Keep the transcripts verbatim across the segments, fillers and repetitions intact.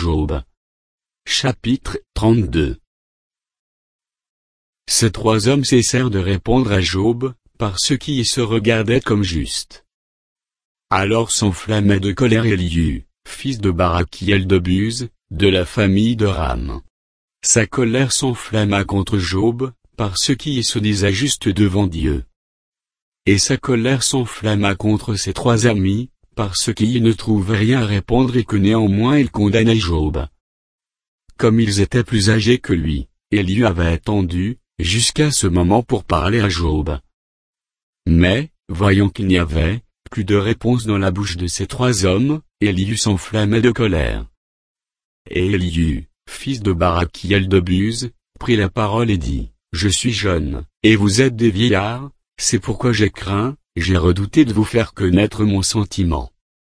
Job. Chapitre trente-deux. Ces trois hommes cessèrent de répondre à Job, parce qu'ils se regardaient comme justes. Alors s'enflammait de colère Élihu, fils de Barachiel de Buz, de la famille de Ram. Sa colère s'enflamma contre Job, parce qu'il se disait juste devant Dieu. Et sa colère s'enflamma contre ses trois amis, parce qu'ils ne trouvaient rien à répondre et que néanmoins ils condamnaient Job. Comme ils étaient plus âgés que lui, Élihu avait attendu, jusqu'à ce moment pour parler à Job. Mais, voyant qu'il n'y avait plus de réponse dans la bouche de ces trois hommes, Élihu s'enflammait de colère. Et Élihu, fils de Barachiel de Buz, prit la parole et dit, « Je suis jeune, et vous êtes des vieillards, c'est pourquoi j'ai craint, j'ai redouté de vous faire connaître mon sentiment.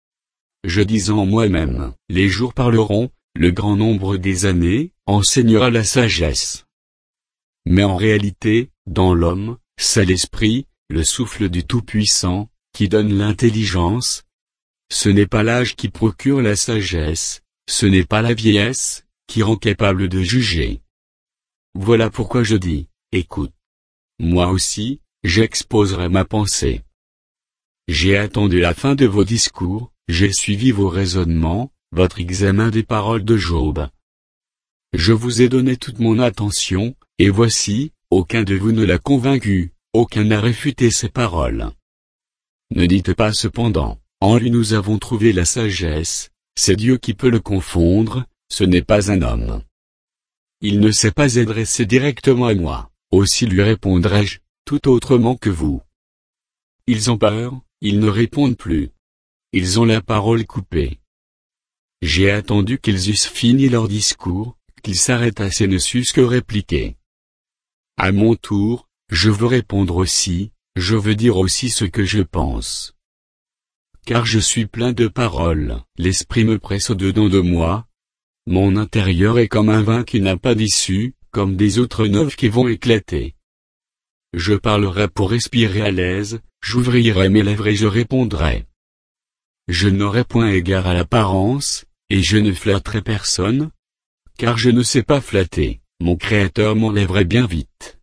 Je dis en moi-même, les jours parleront, le grand nombre des années enseignera la sagesse. Mais en réalité, dans l'homme, c'est l'esprit, le souffle du Tout-Puissant, qui donne l'intelligence. Ce n'est pas l'âge qui procure la sagesse, ce n'est pas la vieillesse, qui rend capable de juger. Voilà pourquoi je dis, écoute. Moi aussi, j'exposerai ma pensée. J'ai attendu la fin de vos discours, j'ai suivi vos raisonnements, votre examen des paroles de Job. Je vous ai donné toute mon attention, et voici, aucun de vous ne l'a convaincu, aucun n'a réfuté ses paroles. Ne dites pas cependant, en lui nous avons trouvé la sagesse, c'est Dieu qui peut le confondre, ce n'est pas un homme. Il ne s'est pas adressé directement à moi, aussi lui répondrai-je, tout autrement que vous. Ils ont peur, ils ne répondent plus. Ils ont la parole coupée. J'ai attendu qu'ils eussent fini leur discours, qu'ils s'arrêtassent et ne sussent que répliquer. À mon tour, je veux répondre aussi, je veux dire aussi ce que je pense. Car je suis plein de paroles, l'esprit me presse au-dedans de moi. Mon intérieur est comme un vin qui n'a pas d'issue, comme des autres neuves qui vont éclater. Je parlerai pour respirer à l'aise, j'ouvrirai mes lèvres et je répondrai. Je n'aurai point égard à l'apparence, et je ne flatterai personne, car je ne sais pas flatter, mon Créateur m'enlèverait bien vite.